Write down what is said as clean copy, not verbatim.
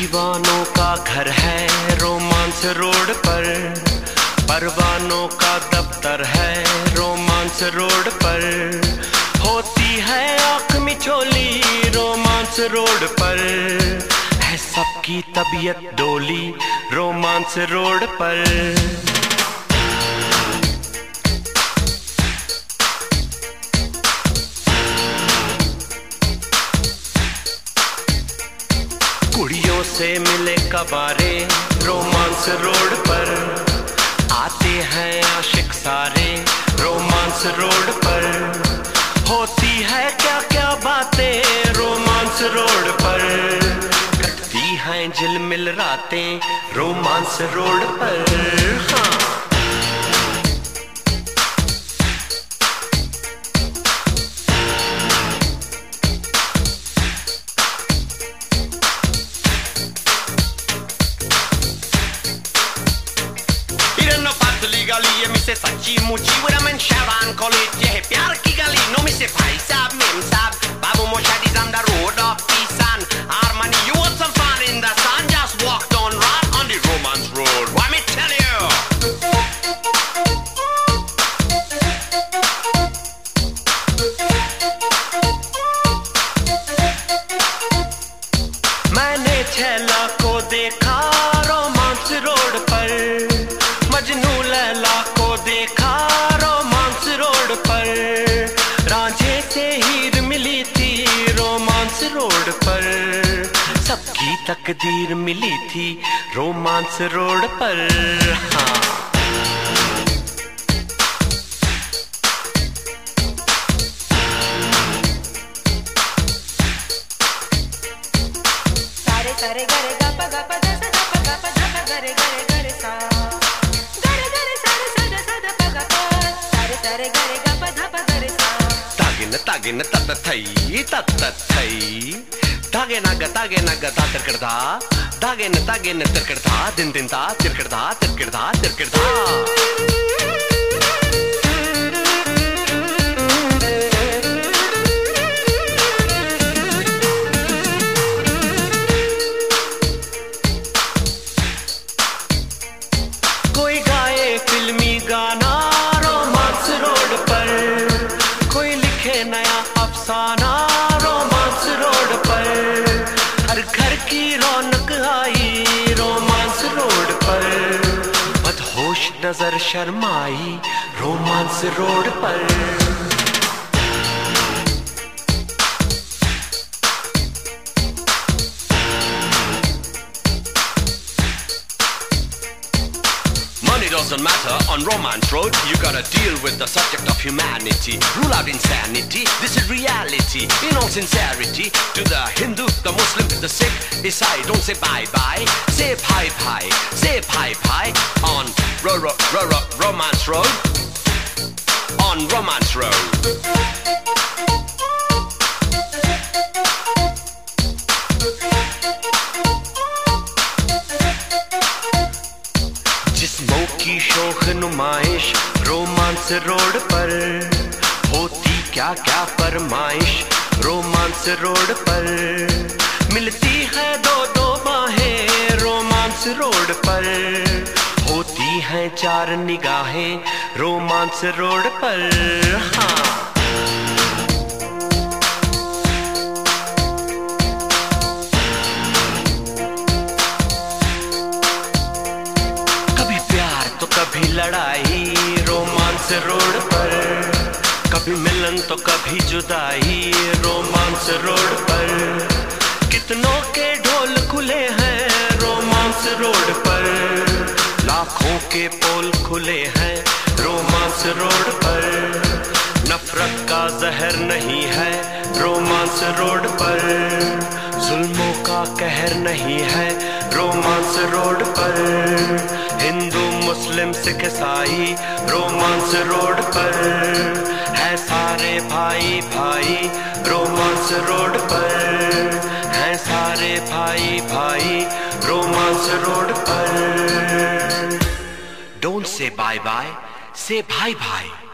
दीवानों का घर है रोमांस रोड पर, परवानों का दफ्तर है रोमांस रोड पर, होती है आँख मिचोली रोमांस रोड पर, है सबकी तबीयत डोली रोमांस रोड पर। कुड़ियों से मिले कबारे रोमांस रोड पर, आते हैं आशिक सारे रोमांस रोड पर, होती है क्या क्या बातें रोमांस रोड पर, कटती हैं झिलमिल रातें रोमांस रोड पर। हाँ, ये मिसे सच्ची मुची वरमन शवान कॉलेज ये है प्यार की गली नो मिसे भाई साहब मेम साहब बाबू मोशादी on the road of peace and harmony. You want some fun in the sun? Just walked on right on the romance road. Let me tell you. मैंने छैला को देखा रोमांस रोड पर, मजनू लैला को देखा रोमांस रोड पर, रांझे से हीर मिली थी रोमांस रोड पर, सबकी तकदीर मिली थी रोमांस रोड पर। हाँ, सारे सारे गरे गप गप दस गप गप धप गरे गरे गरे सा गरे गरे सारे सारे सारे प गप सारे सारे गरे गप धप गरे सा तागिन तत थई तागे नग ता तिरकड़दा तागिन तिरकड़दा दिन दिन ता तिरकड़दा। कोई गाए फिल्मी गाना रोमांस रोड पर, कोई लिखे नया अफसाना रोमांस रोड पर, हर घर की रौनक आई रोमांस रोड पर, मदहोश नजर शर्माई रोमांस रोड पर। Doesn't matter on romance road. You gotta deal with the subject of humanity, rule out insanity. This is reality in all sincerity. To the Hindu, the Muslim, the Sikh, Isai, don't say bye bye, say bye bye, say bye bye on romance road, on romance road. जिस्मों की शोख नुमाइश romance road पर, होती क्या क्या फरमाइश romance road पर, मिलती है दो दो बाहें रोमांस रोड पर, होती हैं चार निगाहें रोमांस रोड पर। हाँ, कभी लड़ाई रोमांस रोड पर, कभी मिलन तो कभी जुदाई रोमांस रोड पर, कितनों के ढोल खुले हैं रोमांस रोड पर, लाखों के पोल खुले हैं रोमांस रोड पर, नफरत का जहर नहीं है रोमांस रोड पर, जुल्मों का कहर नहीं है रोमांस रोड पर, हिंदू मुस्लिम सिख ईसाई रोमांस रोड पर, है सारे भाई भाई रोमांस रोड पर, है सारे भाई भाई रोमांस रोड पर। Don't say bye bye, say bye bye.